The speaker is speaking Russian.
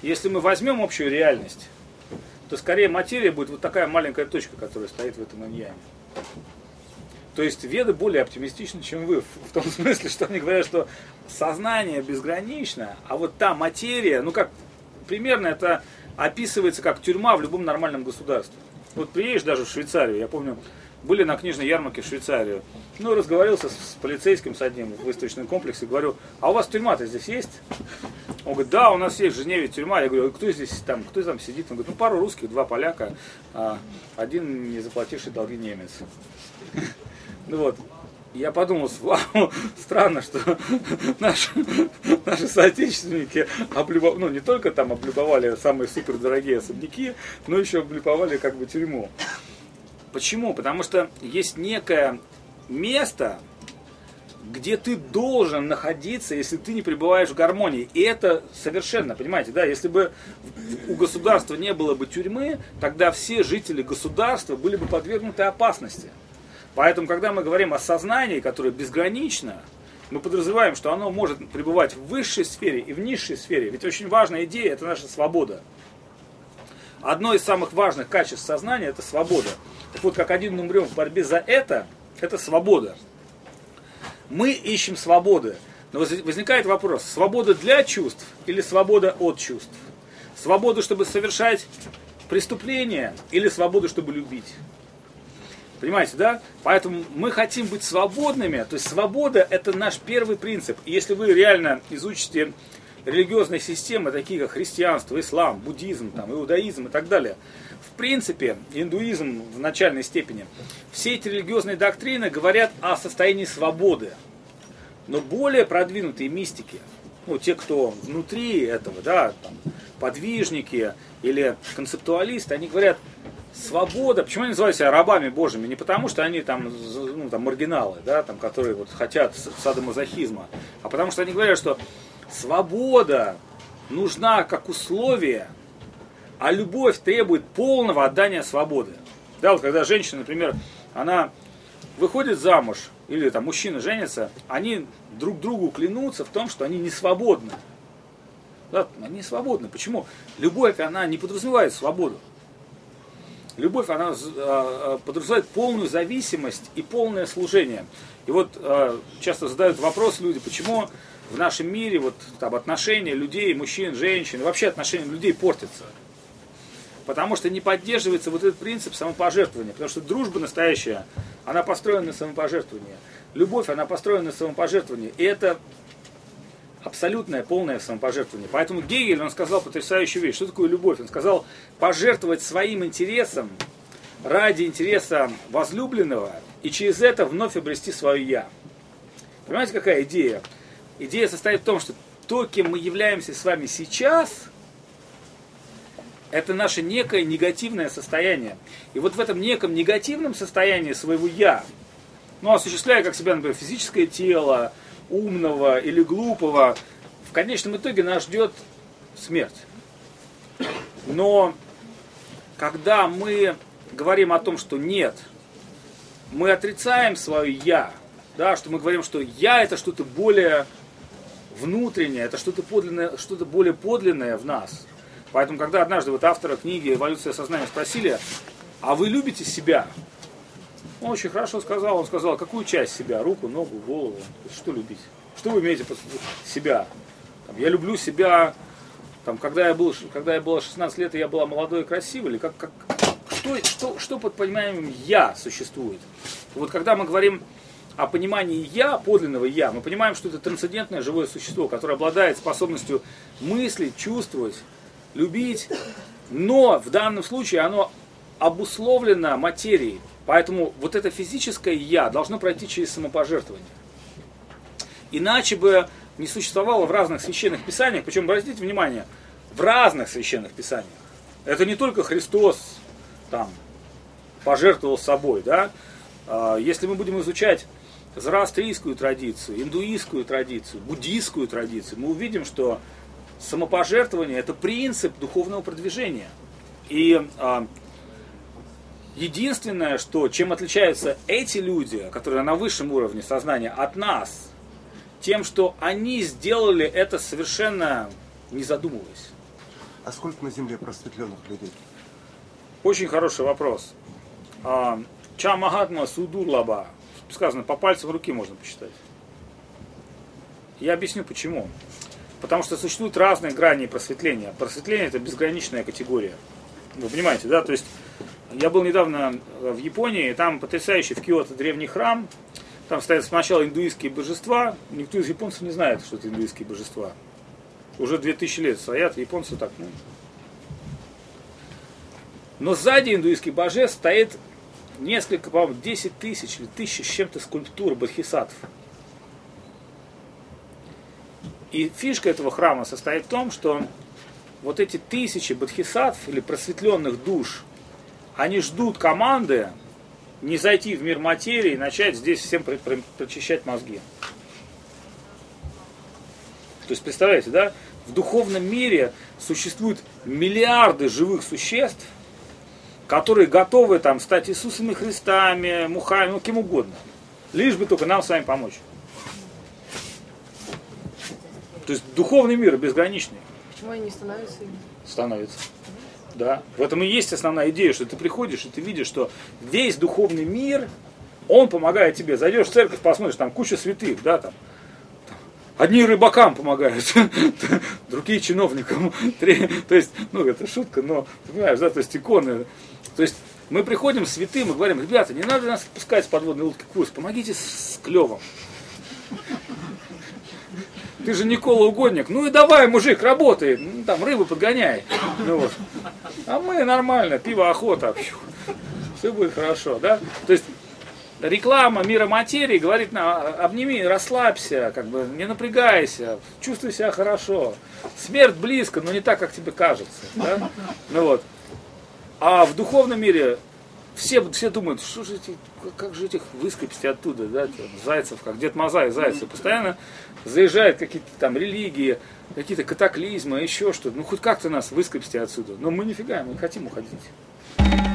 если мы возьмем общую реальность, то скорее материя будет вот такая маленькая точка, которая стоит в этом иньяне. То есть веды более оптимистичны, чем вы, в том смысле, что они говорят, что сознание безгранично, а вот та материя, ну как, примерно это описывается как тюрьма в любом нормальном государстве. Вот приедешь даже в Швейцарию, я помню, были на книжной ярмарке в Швейцарию, ну разговаривался с полицейским, с одним в выставочном комплексе, говорю, а у вас тюрьма-то здесь есть? Он говорит, да, у нас есть в Женеве тюрьма. Я говорю, кто здесь там, кто там сидит? Он говорит, ну пару русских, 2 поляка, один не заплативший долги немец. Ну вот, я подумал, вау, странно, что наши соотечественники ну не только там облюбовали самые супердорогие особняки, но еще облюбовали как бы тюрьму. Почему? Потому что есть некое место, где ты должен находиться, если ты не пребываешь в гармонии. И это совершенно, понимаете, да, если бы у государства не было бы тюрьмы, тогда все жители государства были бы подвергнуты опасности. Поэтому, когда мы говорим о сознании, которое безгранично, мы подразумеваем, что оно может пребывать в высшей сфере и в низшей сфере. Ведь очень важная идея – это наша свобода. Одно из самых важных качеств сознания – это свобода. Так вот, как один умрем в борьбе за это свобода. Мы ищем свободы. Но возникает вопрос, свобода для чувств или свобода от чувств? Свобода, чтобы совершать преступления или свобода, чтобы любить? Понимаете, да? Поэтому мы хотим быть свободными. То есть свобода – это наш первый принцип. И если вы реально изучите религиозные системы, такие как христианство, ислам, буддизм, там, иудаизм и так далее, в принципе, индуизм в начальной степени, все эти религиозные доктрины говорят о состоянии свободы. Но более продвинутые мистики, ну, те, кто внутри этого, да, там, подвижники или концептуалисты, они говорят, свобода, почему они называют себя рабами Божьими? Не потому, что они там, ну, там маргиналы, да, там, которые вот хотят садомазохизма, а потому что они говорят, что свобода нужна как условие, а любовь требует полного отдания свободы. Да, вот когда женщина, например, она выходит замуж, или там мужчина женится, они друг другу клянутся в том, что они не свободны. Да, они не свободны. Почему? Любовь, она не подразумевает свободу. Любовь, она подразумевает полную зависимость и полное служение. И вот часто задают вопрос люди, почему в нашем мире вот, там, отношения людей, мужчин, женщин, вообще отношения людей портятся. Потому что не поддерживается вот этот принцип самопожертвования. Потому что дружба настоящая, она построена на самопожертвовании. Любовь, она построена на самопожертвовании. И это абсолютное, полное самопожертвование. Поэтому Гегель, он сказал потрясающую вещь. Что такое любовь? Он сказал, пожертвовать своим интересом ради интереса возлюбленного и через это вновь обрести свое «я». Понимаете, какая идея? Идея состоит в том, что то, кем мы являемся с вами сейчас, это наше некое негативное состояние. И вот в этом неком негативном состоянии своего «я», ну, осуществляя как себя, например, физическое тело, умного или глупого, в конечном итоге нас ждет смерть. Но когда мы говорим о том, что нет, мы отрицаем свое «я», да, что мы говорим, что «я» это что-то более внутреннее, это что-то подлинное, что-то более подлинное в нас. Поэтому, когда однажды вот автора книги «Эволюция сознания» спросили, а вы любите себя? Он очень хорошо сказал, он сказал, какую часть себя? Руку, ногу, голову? Что любить? Что вы имеете под себя? Там, я люблю себя, там, когда я было 16 лет, и я была молодой и красивой, или что под пониманием «я» существует? Вот когда мы говорим о понимании «я», подлинного «я», мы понимаем, что это трансцендентное живое существо, которое обладает способностью мыслить, чувствовать, любить, но в данном случае оно обусловлено материей. Поэтому вот это физическое «я» должно пройти через самопожертвование. Иначе бы не существовало в разных священных писаниях, причем, обратите внимание, в разных священных писаниях. Это не только Христос там пожертвовал собой, да? Если мы будем изучать зороастрийскую традицию, индуистскую традицию, буддийскую традицию, мы увидим, что самопожертвование – это принцип духовного продвижения. И единственное, что, чем отличаются эти люди, которые на высшем уровне сознания, от нас, тем, что они сделали это совершенно не задумываясь. А сколько на Земле просветленных людей? Очень хороший вопрос. Ча Махатма Судур Лаба. Сказано, по пальцам руки можно посчитать. Я объясню почему. Потому что существуют разные грани просветления. Просветление — это безграничная категория. Вы понимаете, да? То есть я был недавно в Японии, там потрясающий в Киото древний храм. Там стоят сначала индуистские божества. Никто из японцев не знает, что это индуистские божества. Уже 2000 лет стоят, японцы так, Но сзади индуистских божеств стоит несколько, по-моему, 10 тысяч или 1000 с чем-то скульптур бодхисаттв. И фишка этого храма состоит в том, что вот эти 1000 бодхисаттв или просветленных душ, они ждут команды не зайти в мир материи и начать здесь всем прочищать мозги. То есть, представляете, да? В духовном мире существуют миллиарды живых существ, которые готовы там стать Иисусами Христами, Мухами, кем угодно. Лишь бы только нам с вами помочь. То есть духовный мир безграничный. Почему они не становятся ими? Становятся. Да. В этом и есть основная идея, что ты приходишь и ты видишь, что весь духовный мир, он помогает тебе. Зайдешь в церковь, посмотришь, там куча святых, да, там. Одни рыбакам помогают, другие чиновникам. То есть, это шутка, но, понимаешь, да, то есть иконы. То есть мы приходим святым и говорим: ребята, не надо нас отпускать с подводной лодки курс, помогите с клевом. Ты же Никола Угодник, ну и давай, мужик, работай, там рыбу подгоняй. А мы нормально, пиво, охота, все будет хорошо, да? То есть реклама мира материи говорит нам: обними, расслабься, не напрягайся, чувствуй себя хорошо. Смерть близко, но не так, как тебе кажется. Да? А в духовном мире все думают, как же этих выскребсти оттуда, да, зайцев, как Дед Мазай, зайцы. Постоянно заезжают какие-то там религии, какие-то катаклизмы, еще что-то. Хоть как-то нас выскребсти отсюда. Но мы нифига, мы не хотим уходить.